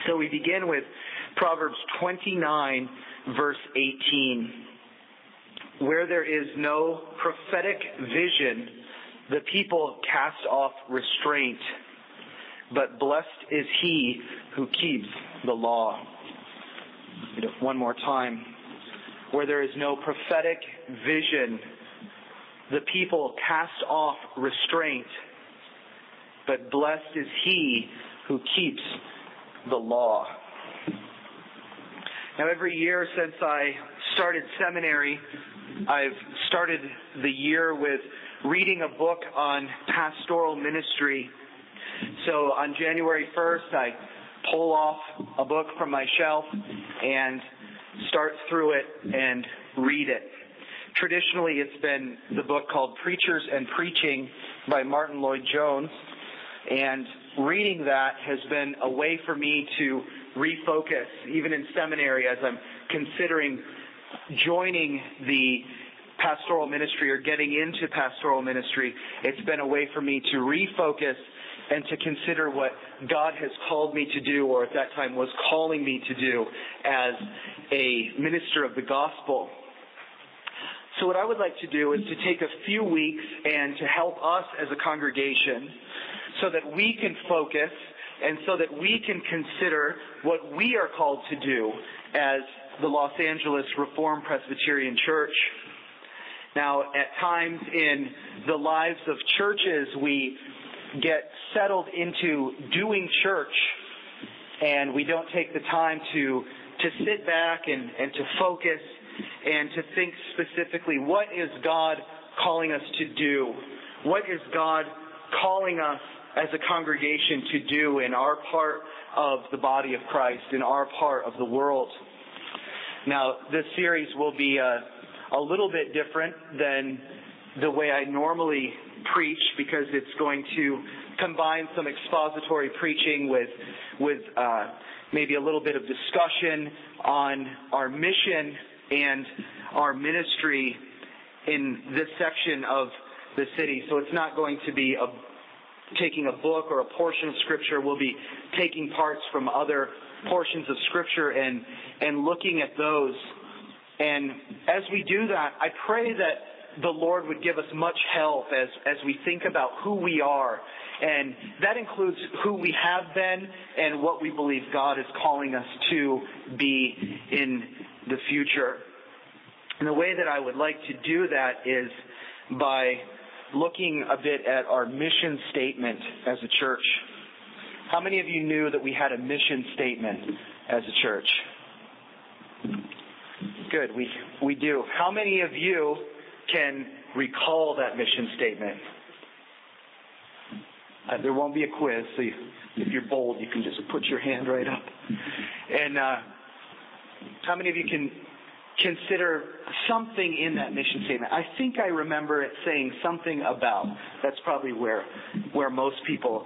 So we begin with Proverbs 29, verse 18. Where there is no prophetic vision, the people cast off restraint, but blessed is he who keeps the law. Read it one more time. Where there is no prophetic vision, the people cast off restraint, but blessed is he who keeps the law. Now, every year since I started seminary, I've started the year with reading a book on pastoral ministry. So on January 1st, I pull off a book from my shelf and start through it and read it. Traditionally, it's been the book called Preachers and Preaching by Martin Lloyd-Jones. And reading that has been a way for me to refocus, even in seminary, as I'm considering joining the pastoral ministry or getting into pastoral ministry. It's been a way for me to refocus and to consider what God has called me to do, or at that time was calling me to do as a minister of the gospel. So what I would like to do is to take a few weeks and to help us as a congregation so that we can focus and so that we can consider what we are called to do as the Los Angeles Reformed Presbyterian Church. Now, at times in the lives of churches, we get settled into doing church, and we don't take the time to sit back and to focus and to think specifically, what is God calling us to do? What is God calling us as a congregation to do in our part of the body of Christ, in our part of the world? Now, this series will be a little bit different than the way I normally preach, because it's going to combine some expository preaching with maybe a little bit of discussion on our mission and our ministry in this section of the city. So it's not going to be taking a book or a portion of Scripture. We'll be taking parts from other portions of Scripture and looking at those. And as we do that, I pray that the Lord would give us much help as we think about who we are. And that includes who we have been and what we believe God is calling us to be in the future. And the way that I would like to do that is by looking a bit at our mission statement as a church. How many of you knew that we had a mission statement as a church? Good, we do. How many of you can recall that mission statement? There won't be a quiz, so if you're bold, you can just put your hand right up. And how many of you can consider something in that mission statement? I think I remember it saying something about. That's probably where most people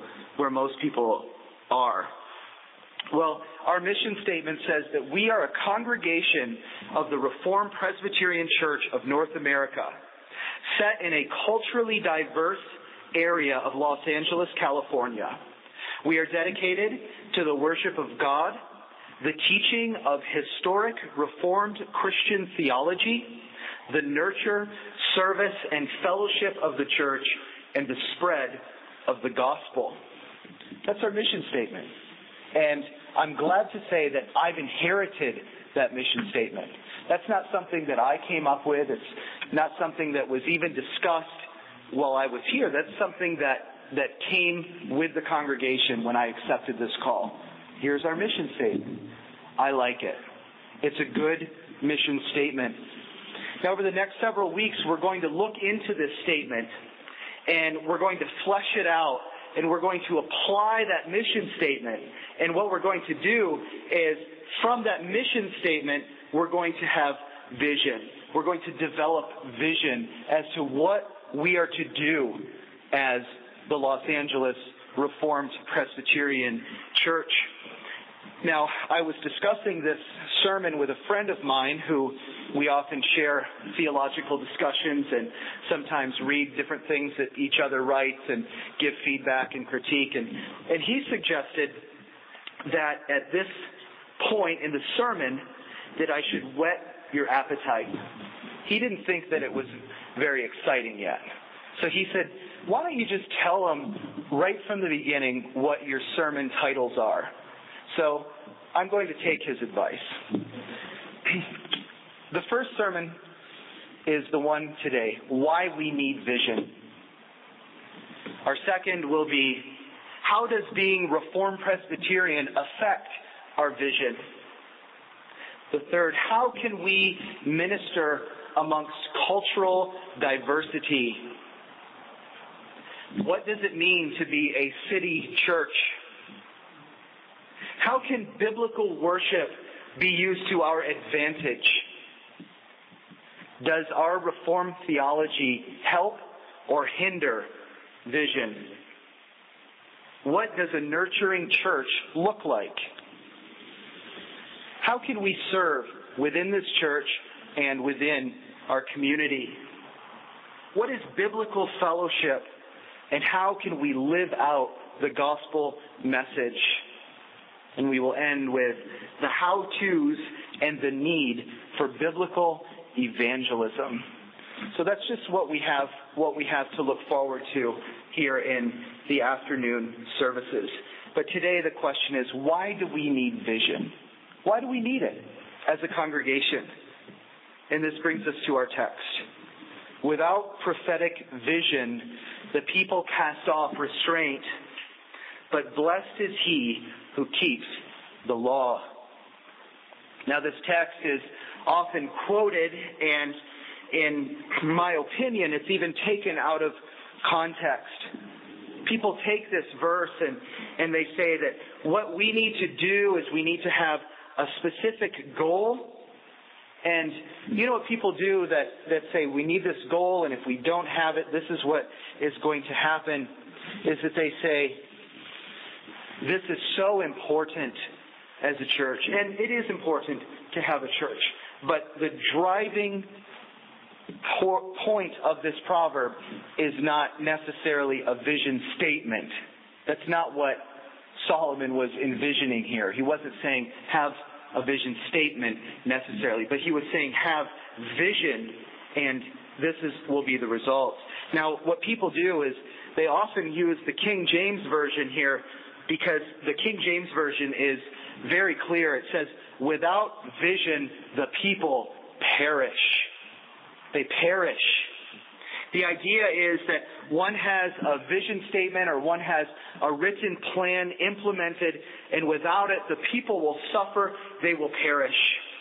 are. Well, our mission statement says that we are a congregation of the Reformed Presbyterian Church of North America, set in a culturally diverse area of Los Angeles, California. We are dedicated to the worship of God, the teaching of historic Reformed Christian theology, the nurture, service, and fellowship of the church, and the spread of the gospel. That's our mission statement. And I'm glad to say that I've inherited that mission statement. That's not something that I came up with. It's not something that was even discussed while I was here. That's something that came with the congregation when I accepted this call. Here's our mission statement. I like it. It's a good mission statement. Now, over the next several weeks, we're going to look into this statement, and we're going to flesh it out, and we're going to apply that mission statement. And what we're going to do is, from that mission statement, we're going to have vision. We're going to develop vision as to what we are to do as the Los Angeles Reformed Presbyterian Church. Now, I was discussing this sermon with a friend of mine who we often share theological discussions and sometimes read different things that each other writes and give feedback and critique. And he suggested that at this point in the sermon that I should whet your appetite. He didn't think that it was very exciting yet. So he said, why don't you just tell them right from the beginning what your sermon titles are? So I'm going to take his advice. The first sermon is the one today, Why We Need Vision. Our second will be, how does being Reformed Presbyterian affect our vision? The third, how can we minister amongst cultural diversity? What does it mean to be a city church? How can biblical worship be used to our advantage? Does our Reformed theology help or hinder vision? What does a nurturing church look like? How can we serve within this church and within our community? What is biblical fellowship, and how can we live out the gospel message? And we will end with the how-tos and the need for biblical evangelism. So that's just what we have to look forward to here in the afternoon services. But today the question is, why do we need vision? Why do we need it as a congregation? And this brings us to our text. Without prophetic vision, the people cast off restraint, but blessed is he who keeps the law. Now this text is often quoted, and in my opinion, it's even taken out of context. People take this verse and they say that what we need to do is we need to have a specific goal. And you know what people do that say we need this goal, and if we don't have it, this is what is going to happen, is that they say, this is so important as a church. And it is important to have a church. But the driving point of this proverb is not necessarily a vision statement. That's not what Solomon was envisioning here. He wasn't saying have a vision statement necessarily, but he was saying have vision, and this will be the result. Now, what people do is they often use the King James Version here, because the King James Version is very clear. It says, without vision, the people perish. They perish. The idea is that one has a vision statement or one has a written plan implemented, and without it, the people will suffer, they will perish.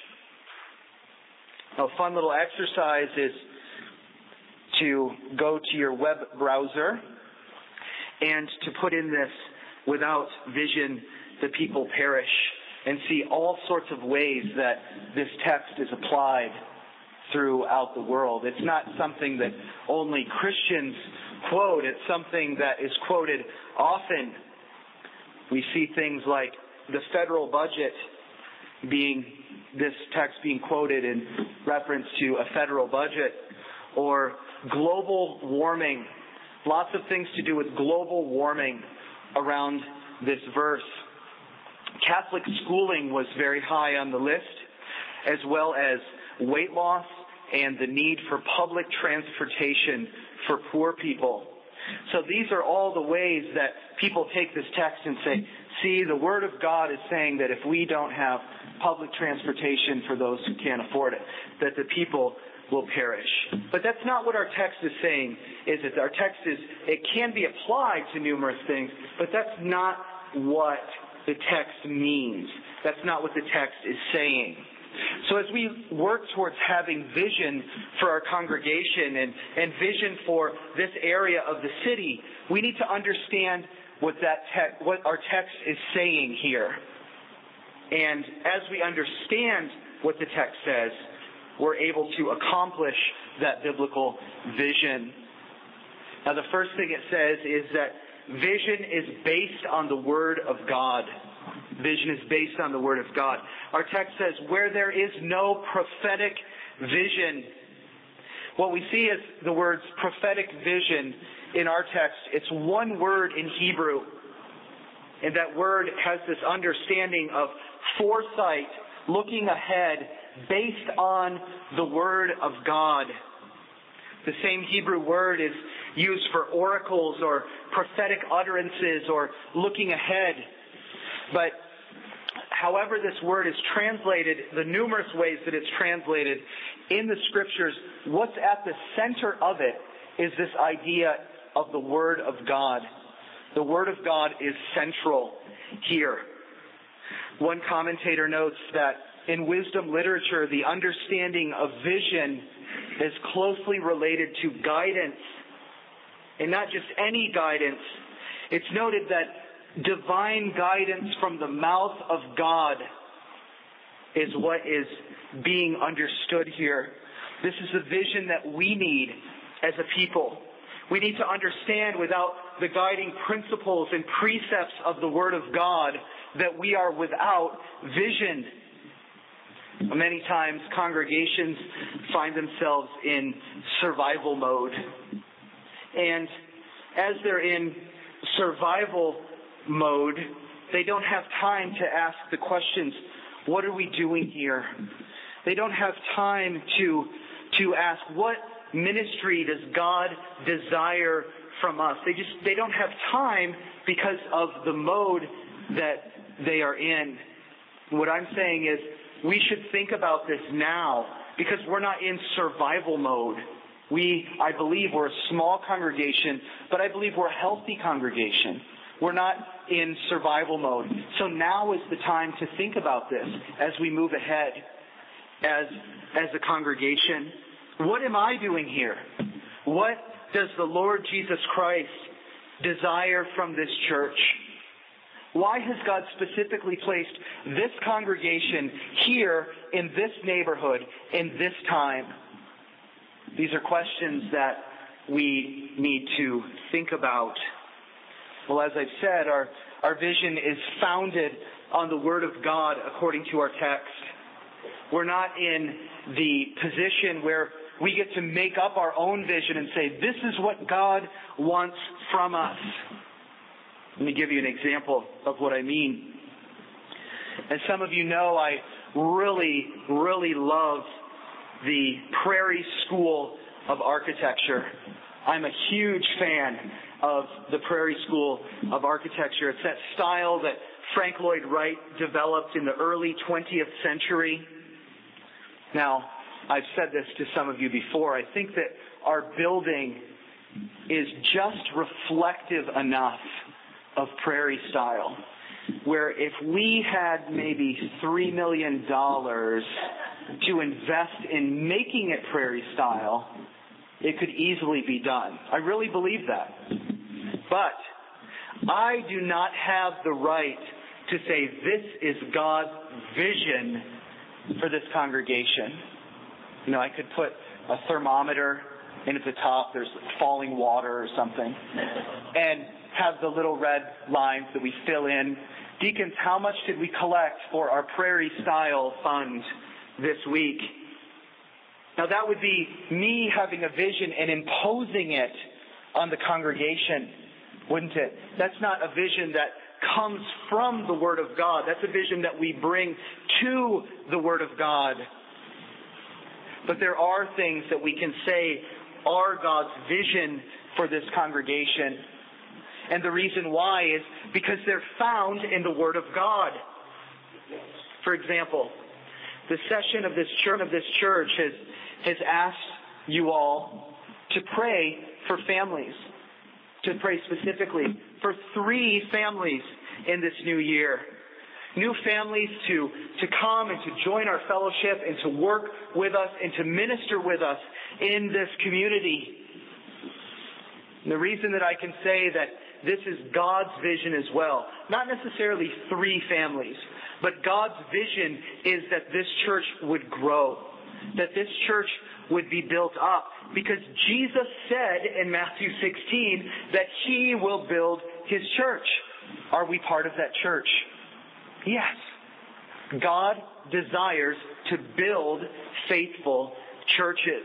Now, a fun little exercise is to go to your web browser and to put in this, without vision, the people perish, and see all sorts of ways that this text is applied throughout the world. It's not something that only Christians quote. It's something that is quoted often. We see things like the federal budget this text being quoted in reference to a federal budget, or global warming. Lots of things to do with global warming around this verse. Catholic schooling was very high on the list, as well as weight loss and the need for public transportation for poor people. So these are all the ways that people take this text and say, see, the Word of God is saying that if we don't have public transportation for those who can't afford it, that the people will perish. But that's not what our text is saying, is it? Our text is, it can be applied to numerous things, but that's not what the text means. That's not what the text is saying. So as we work towards having vision for our congregation and vision for this area of the city, we need to understand what our text is saying here. And as we understand what the text says, we're able to accomplish that biblical vision. Now, the first thing it says is that vision is based on the Word of God. Vision is based on the Word of God. Our text says, where there is no prophetic vision. What we see is the words prophetic vision in our text. It's one word in Hebrew. And that word has this understanding of foresight, looking ahead, based on the Word of God. The same Hebrew word is used for oracles or prophetic utterances or looking ahead. But however this word is translated, the numerous ways that it's translated in the Scriptures, what's at the center of it is this idea of the Word of God. The Word of God is central here. One commentator notes that in wisdom literature, the understanding of vision is closely related to guidance, and not just any guidance. It's noted that divine guidance from the mouth of God is what is being understood here. This is the vision that we need as a people. We need to understand, without the guiding principles and precepts of the Word of God, that we are without vision. Many times congregations find themselves in survival mode. And as they're in survival mode, they don't have time to ask the questions, what are we doing here? They don't have time to ask, what ministry does God desire from us? They don't have time because of the mode that they are in. What I'm saying is, we should think about this now, because we're not in survival mode. I believe we're a small congregation, but I believe we're a healthy congregation. We're not in survival mode. So now is the time to think about this as we move ahead as a congregation. What am I doing here? What does the Lord Jesus Christ desire from this church? Why has God specifically placed this congregation here in this neighborhood in this time? These are questions that we need to think about. Well, as I've said, our vision is founded on the Word of God according to our text. We're not in the position where we get to make up our own vision and say, this is what God wants from us. Let me give you an example of what I mean. As some of you know, I really, really love the Prairie School of Architecture. I'm a huge fan of the Prairie School of Architecture. It's that style that Frank Lloyd Wright developed in the early 20th century. Now, I've said this to some of you before. I think that our building is just reflective enough of Prairie style, where if we had maybe $3 million to invest in making it Prairie style, it could easily be done. I really believe that. But I do not have the right to say this is God's vision for this congregation. You know, I could put a thermometer in at the top, there's falling water or something, and have the little red lines that we fill in. Deacons, how much did we collect for our Prairie Style Fund this week? Now that would be me having a vision and imposing it on the congregation, wouldn't it? That's not a vision that comes from the Word of God. That's a vision that we bring to the Word of God. But there are things that we can say are God's vision for this congregation. And the reason why is because they're found in the Word of God. For example, the session of this church has asked you all to pray for families, to pray specifically for 3 families in this new year. New families to come and to join our fellowship and to work with us and to minister with us in this community. And the reason that I can say that this is God's vision as well, not necessarily 3 families, but God's vision is that this church would grow, that this church would be built up, because Jesus said in Matthew 16 that He will build His church. Are we part of that church? Yes. God desires to build faithful churches.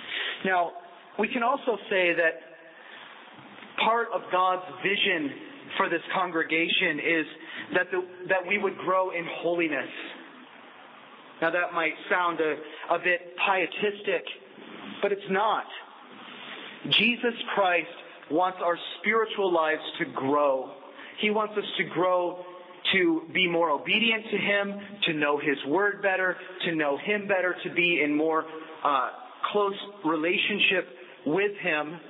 Now, we can also say that part of God's vision for this congregation is that we would grow in holiness. Now that might sound a bit pietistic, but it's not. Jesus Christ wants our spiritual lives to grow. He wants us to grow to be more obedient to Him, to know His Word better, to know Him better, to be in more close relationship with Him.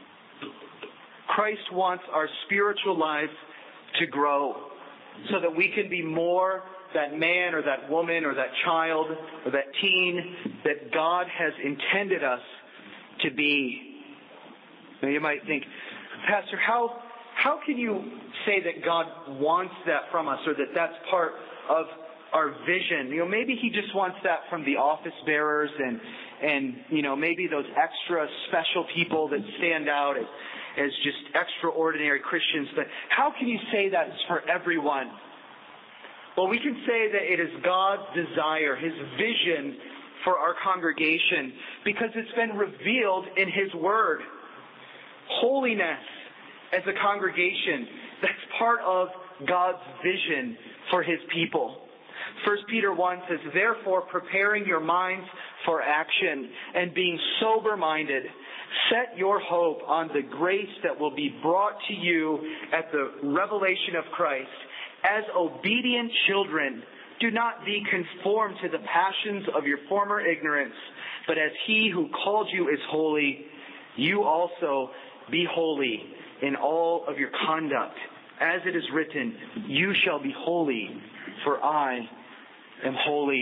Christ wants our spiritual lives to grow so that we can be more that man or that woman or that child or that teen that God has intended us to be. Now you might think, Pastor, how can you say that God wants that from us or that that's part of our vision? Maybe He just wants that from the office bearers and maybe those extra special people that stand out as just extraordinary Christians. But how can you say that's for everyone? Well, we can say that it is God's desire, His vision for our congregation, because it's been revealed in His Word. Holiness as a congregation, that's part of God's vision for His people. 1 Peter 1 says, "Therefore, preparing your minds for action and being sober-minded, set your hope on the grace that will be brought to you at the revelation of Christ. As obedient children, do not be conformed to the passions of your former ignorance, but as He who called you is holy, you also be holy in all of your conduct. As it is written, you shall be holy, for I am holy."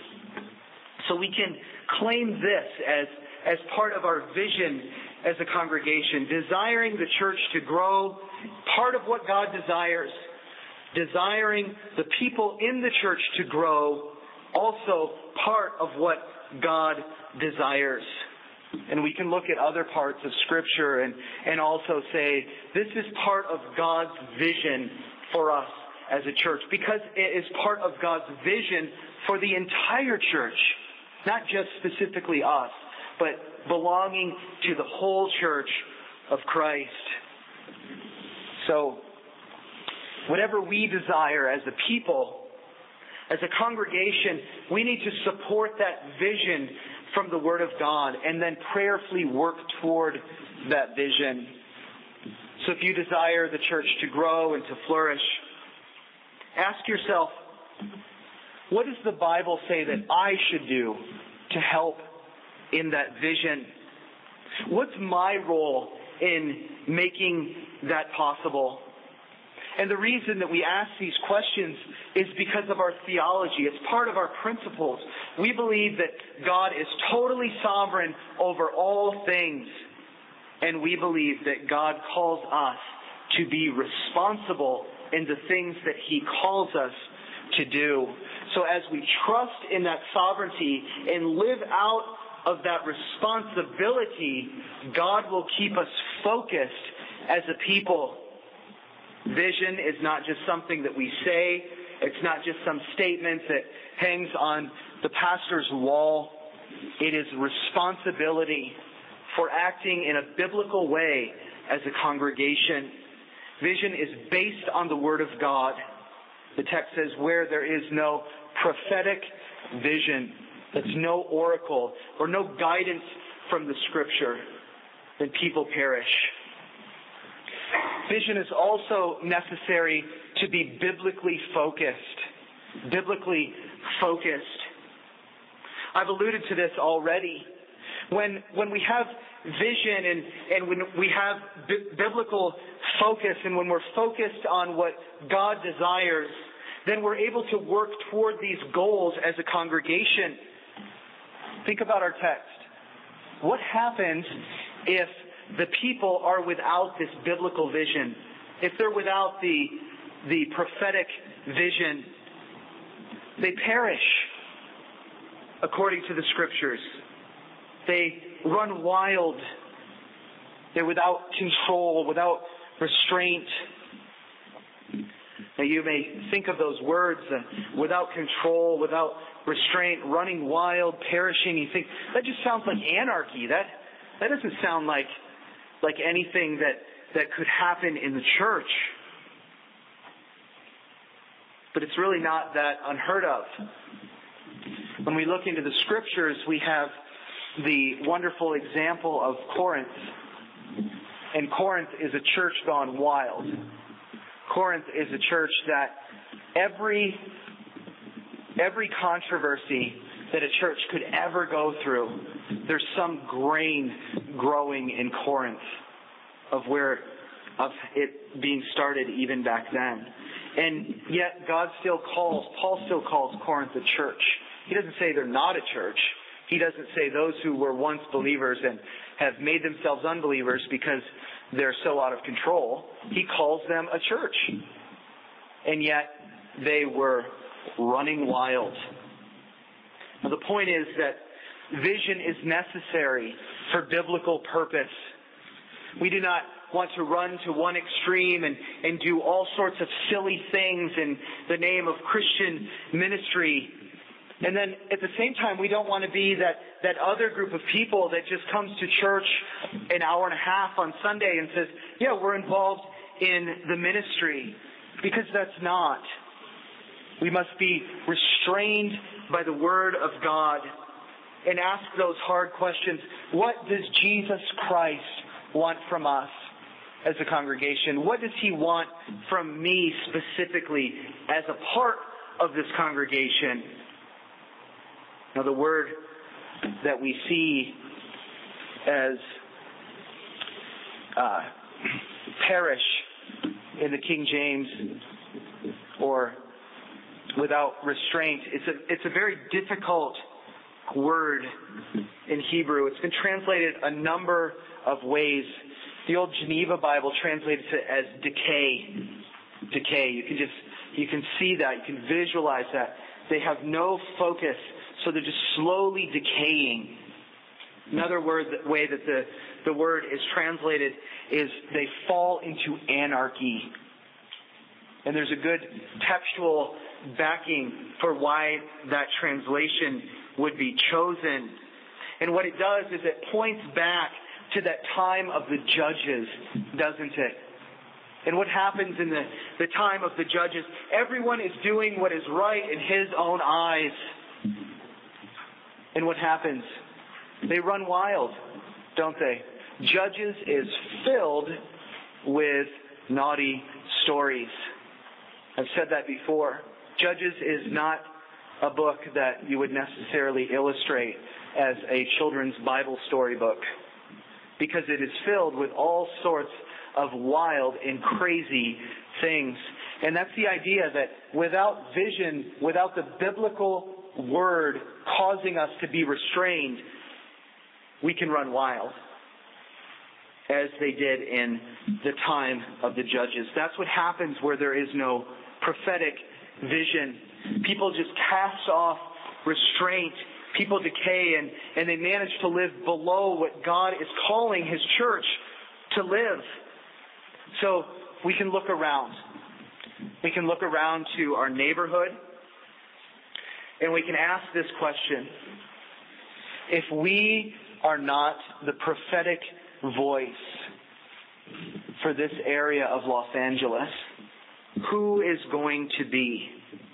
So we can claim this as part of our vision as a congregation, desiring the church to grow, part of what God desires. Desiring the people in the church to grow, also part of what God desires. And we can look at other parts of Scripture and also say, this is part of God's vision for us as a church, because it is part of God's vision for the entire church, not just specifically us, but belonging to the whole church of Christ. So, whatever we desire as a people, as a congregation, we need to support that vision from the Word of God and then prayerfully work toward that vision. So if you desire the church to grow and to flourish, ask yourself, what does the Bible say that I should do to help in that vision? What's my role in making that possible? And the reason that we ask these questions is because of our theology. It's part of our principles. We believe that God is totally sovereign over all things. And we believe that God calls us to be responsible in the things that He calls us to do. So as we trust in that sovereignty and live out of that responsibility, God will keep us focused as a people. Vision is not just something that we say. It's not just some statement that hangs on the pastor's wall. It is responsibility for acting in a biblical way as a congregation. Vision is based on the Word of God. The text says, where there is no prophetic vision, that's no oracle or no guidance from the Scripture, then people perish. Vision is also necessary to be biblically focused. Biblically focused. I've alluded to this already. When we have vision and when we have biblical focus and when we're focused on what God desires, then we're able to work toward these goals as a congregation. Think about our text. What happens if the people are without this biblical vision? If they're without the prophetic vision, they perish according to the Scriptures. They run wild. They're without control, without restraint. Now you may think of those words, without control, without restraint, running wild, perishing. You think, that just sounds like anarchy. That doesn't sound like anything that could happen in the church. But it's really not that unheard of. When we look into the Scriptures, we have the wonderful example of Corinth. And Corinth is a church gone wild. Corinth is a church that every controversy that a church could ever go through, there's some grain growing in Corinth of it being started even back then. And yet Paul still calls Corinth a church. He doesn't say they're not a church. He doesn't say those who were once believers and have made themselves unbelievers because they're so out of control. He calls them a church. And yet they were running wild. Now the point is that vision is necessary for biblical purpose. We do not want to run to one extreme and do all sorts of silly things in the name of Christian ministry. And then at the same time, we don't want to be that other group of people that just comes to church an hour and a half on Sunday and says, yeah, we're involved in the ministry. Because that's not. We must be restrained by the Word of God and ask those hard questions. What does Jesus Christ want from us as a congregation? What does He want from me specifically as a part of this congregation? Now, the word that we see as perish in the King James, or without restraint, it's a very difficult word in Hebrew. It's been translated a number of ways. The old Geneva Bible translates it as decay. Decay. You can see that. You can visualize that. They have no focus, so they're just slowly decaying. Another way that the word is translated is they fall into anarchy. And there's a good textual backing for why that translation would be chosen. And what it does is it points back to that time of the judges, doesn't it? And what happens in the time of the judges? Everyone is doing what is right in his own eyes. And what happens? They run wild, don't they? Judges is filled with naughty stories. I've said that before. Judges is not a book that you would necessarily illustrate as a children's Bible storybook, because it is filled with all sorts of wild and crazy things. And that's the idea that without vision, without the biblical word causing us to be restrained, we can run wild, as they did in the time of the judges. That's what happens where there is no prophetic vision. People just cast off restraint. People decay and they manage to live below what God is calling His church to live. So we can look around. We can look around to our neighborhood and we can ask this question. If we are not the prophetic voice for this area of Los Angeles, who is going to be?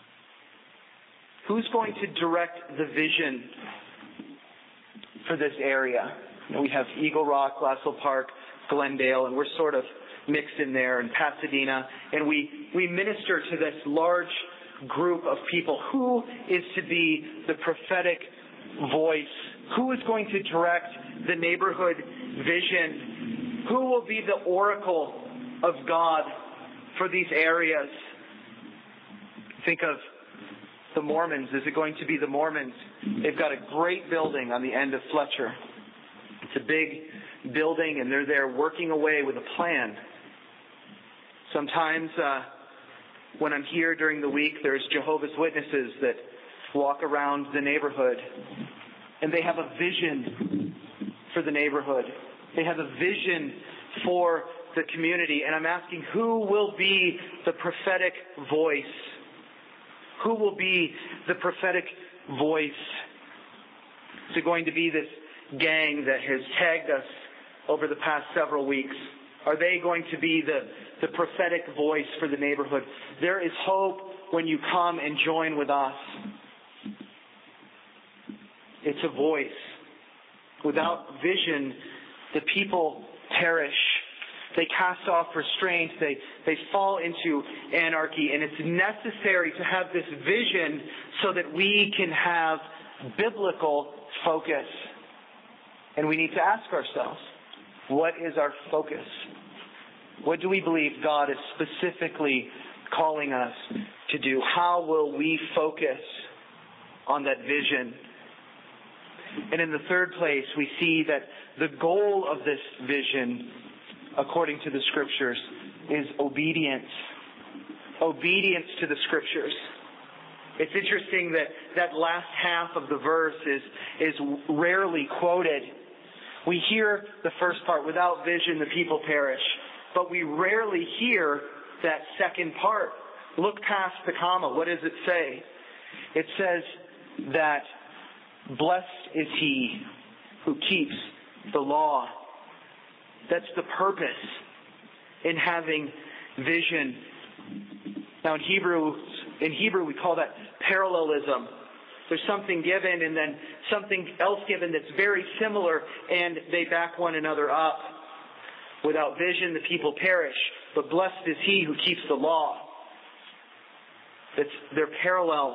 Who's going to direct the vision for this area? We have Eagle Rock, Glassell Park, Glendale, and we're sort of mixed in there, and Pasadena, and we minister to this large group of people. Who is to be the prophetic voice? Who is going to direct the neighborhood vision? Who will be the oracle of God for these areas? Think of the Mormons. Is it going to be the Mormons? They've got a great building on the end of Fletcher. It's a big building, and they're there working away with a plan. Sometimes when I'm here during the week, there's Jehovah's Witnesses that walk around the neighborhood, and they have a vision for the neighborhood. They have a vision for the community. And I'm asking, who will be the prophetic voice? Who will be the prophetic voice? Is it going to be this gang that has tagged us over the past several weeks? Are they going to be the prophetic voice for the neighborhood? There is hope when you come and join with us. It's a voice. Without vision, the people perish. They cast off restraint. They fall into anarchy. And it's necessary to have this vision so that we can have biblical focus. And we need to ask ourselves, what is our focus? What do we believe God is specifically calling us to do? How will we focus on that vision? And in the third place, we see that the goal of this vision, according to the Scriptures, is obedience. Obedience to the Scriptures. It's interesting that last half of the verse is rarely quoted. We hear the first part, without vision the people perish. But we rarely hear that second part. Look past the comma. What does it say? It says that blessed is he who keeps the law. That's the purpose in having vision. Now in Hebrew we call that parallelism. There's something given and then something else given that's very similar, and they back one another up. Without vision, the people perish, but blessed is he who keeps the law. They're parallels.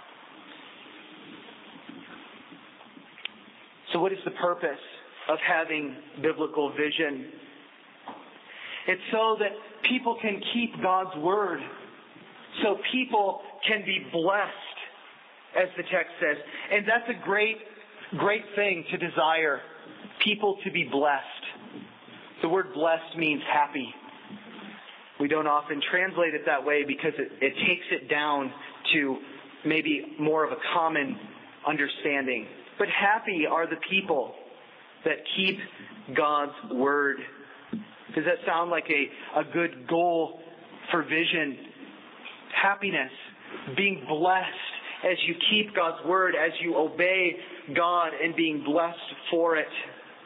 So what is the purpose of having biblical vision? It's so that people can keep God's word. So people can be blessed, as the text says. And that's a great thing to desire. People to be blessed. The word blessed means happy. We don't often translate it that way because it takes it down to maybe more of a common understanding. But happy are the people that keep God's word. Does that sound like a good goal for vision? Happiness, being blessed as you keep God's word, as you obey God and being blessed for it.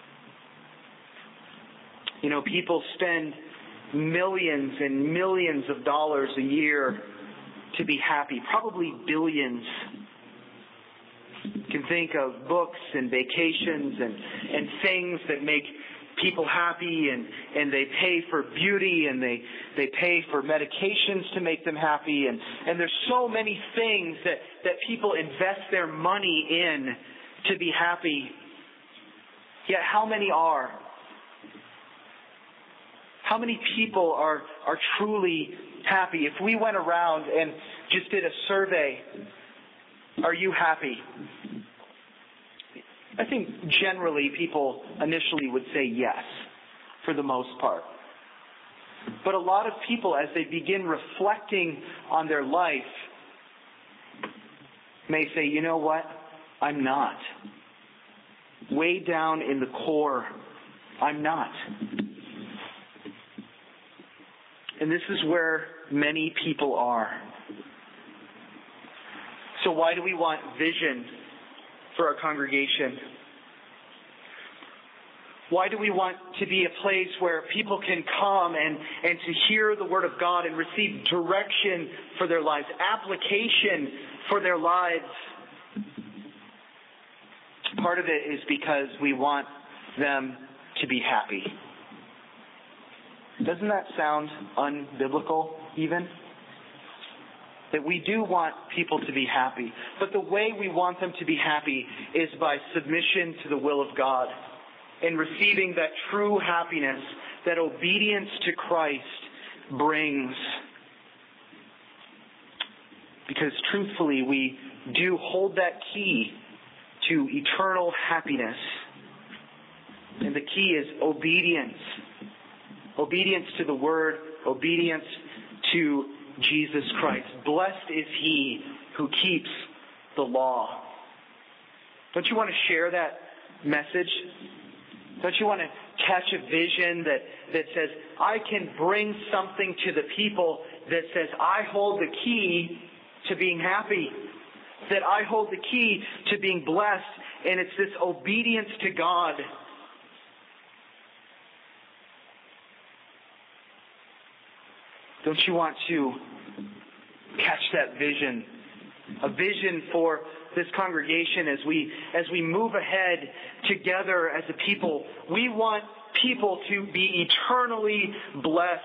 You know, people spend millions and millions of dollars a year to be happy, probably billions. You can think of books and vacations and things that make people happy, and they pay for beauty, and they pay for medications to make them happy, and there's so many things that people invest their money in to be happy. Yet how many are? How many people are truly happy? If we went around and just did a survey, are you happy? I think generally people initially would say yes, for the most part. But a lot of people, as they begin reflecting on their life, may say, you know what? I'm not. Way down in the core, I'm not. And this is where many people are. So why do we want vision for our congregation? Why do we want to be a place where people can come and to hear the Word of God and receive direction for their lives, application for their lives? Part of it is because we want them to be happy. Doesn't that sound unbiblical even? That we do want people to be happy. But the way we want them to be happy is by submission to the will of God and receiving that true happiness that obedience to Christ brings. Because truthfully, we do hold that key to eternal happiness. And the key is obedience. Obedience to the Word, obedience to Jesus Christ. Blessed is he who keeps the law. Don't you want to share that message? Don't you want to catch a vision that says, I can bring something to the people that says, I hold the key to being happy, that I hold the key to being blessed, and it's this obedience to God. Don't you want to catch that vision? A vision for this congregation as we move ahead together as a people. We want people to be eternally blessed.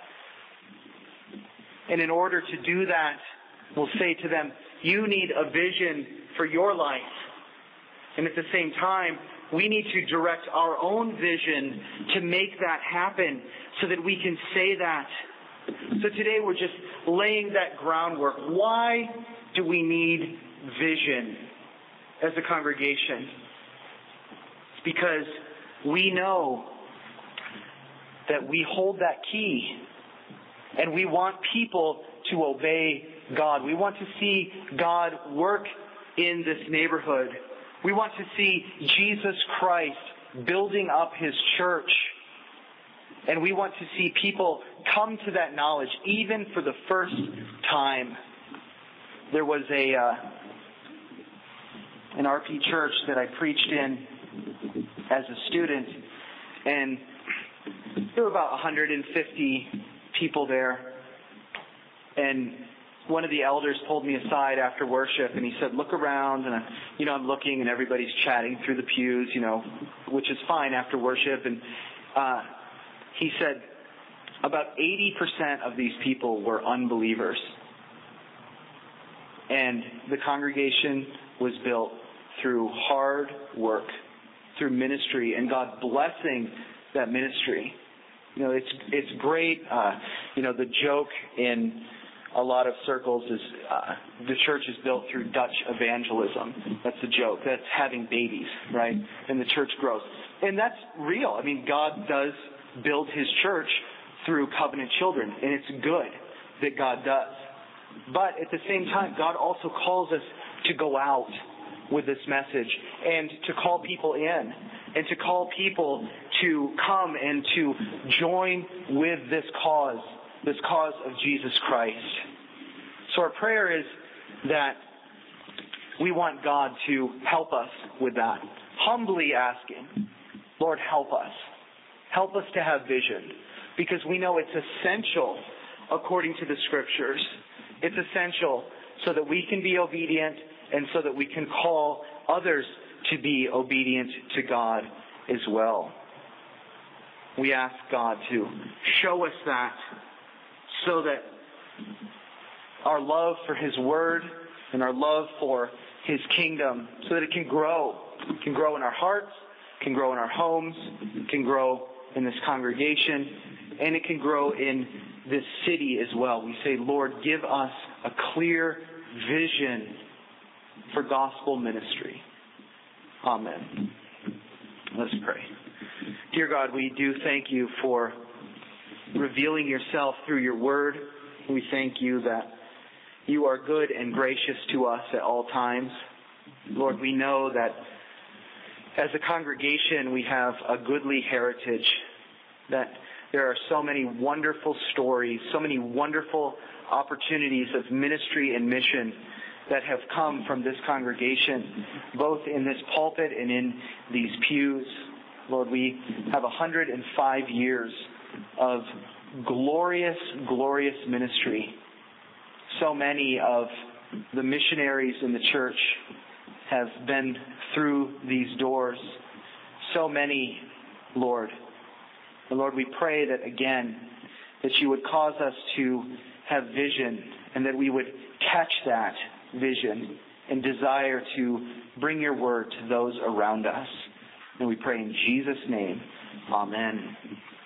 And in order to do that, we'll say to them, you need a vision for your life. And at the same time, we need to direct our own vision to make that happen so that we can say that. So today we're just laying that groundwork. Why do we need vision as a congregation? It's because we know that we hold that key, and we want people to obey God. We want to see God work in this neighborhood. We want to see Jesus Christ building up His church. And we want to see people come to that knowledge, even for the first time. There was an RP church that I preached in as a student, and there were about 150 people there. And one of the elders pulled me aside after worship, and he said, look around. And I'm looking, and everybody's chatting through the pews, which is fine after worship. And he said about 80% of these people were unbelievers. And the congregation was built through hard work, through ministry, and God blessing that ministry. It's great. The joke in a lot of circles is the church is built through Dutch evangelism. That's the joke. That's having babies, right? And the church grows. And that's real. God does build His church through covenant children, and it's good that God does. But at the same time, God also calls us to go out with this message and to call people in and to call people to come and to join with this cause of Jesus Christ. So our prayer is that we want God to help us with that. Humbly asking, Lord, help us. Help us to have vision, because we know it's essential according to the Scriptures. It's essential so that we can be obedient and so that we can call others to be obedient to God as well. We ask God to show us that so that our love for His Word and our love for His kingdom, so that it can grow. It can grow in our hearts, it can grow in our homes, it can grow in this congregation, and it can grow in this city as well. We say, Lord, give us a clear vision for gospel ministry. Amen. Let's pray. Dear God, we do thank You for revealing Yourself through Your Word. We thank You that You are good and gracious to us at all times. Lord, we know that as a congregation we have a goodly heritage, that there are so many wonderful stories, so many wonderful opportunities of ministry and mission that have come from this congregation, both in this pulpit and in these pews. Lord, we have 105 years of glorious, glorious ministry. So many of the missionaries in the church have been through these doors. So many, Lord. And Lord, we pray that again, that You would cause us to have vision, and that we would catch that vision and desire to bring Your Word to those around us. And we pray in Jesus' name. Amen.